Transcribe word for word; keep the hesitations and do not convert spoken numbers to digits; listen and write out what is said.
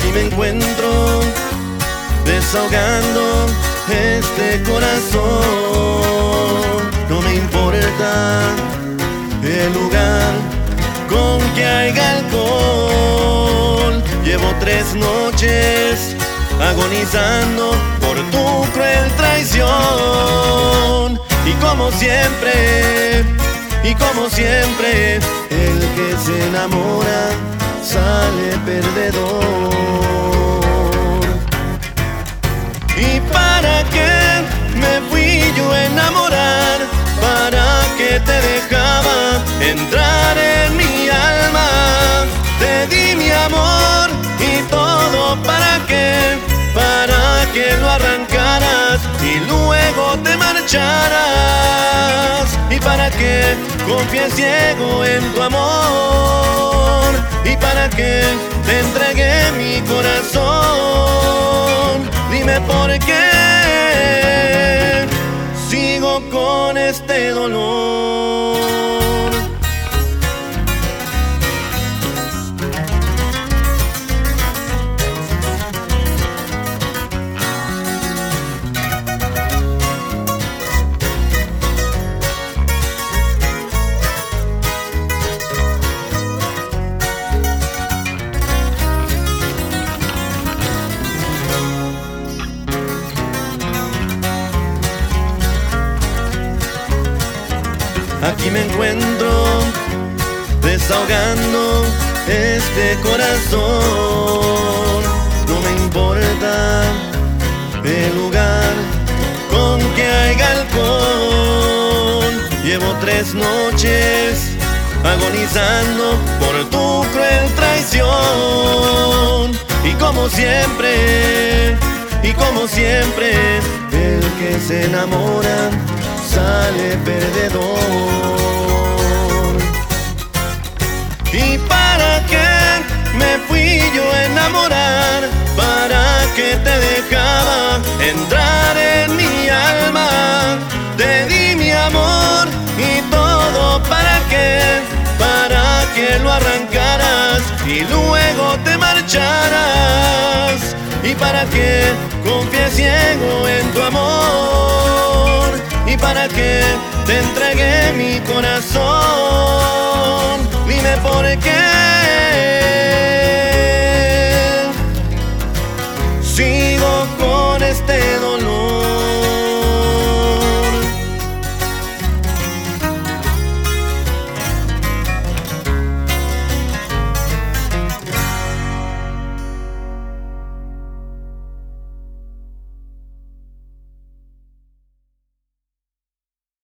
Aquí me encuentro desahogando este corazón. No me importa el lugar con que haya alcohol. Llevo tres noches agonizando por tu cruel traición. Y como siempre, y como siempre, el que se enamora sale perdedor. ¿Y para qué me fui yo a enamorar? ¿Para qué te dejaba entrar en mi alma? Te di mi amor y todo, ¿para qué? Para que lo arrancaras y luego te marcharas. ¿Y para qué confié ciego en tu amor? ¿Y para qué te entregué mi corazón? Dime por qué sigo con este dolor. Aquí me encuentro desahogando este corazón. No me importa el lugar con que haya alcohol. Llevo tres noches agonizando por tu cruel traición. Y como siempre, y como siempre, el que se enamora sale perdedor. ¿Y para qué me fui yo a enamorar? ¿Para qué te dejaba entrar en mi alma? Te di mi amor y todo, ¿para qué? Para que lo arrancaras y luego te marcharas. ¿Y para qué confié ciego en tu amor? ¿Y para qué te entregué mi corazón?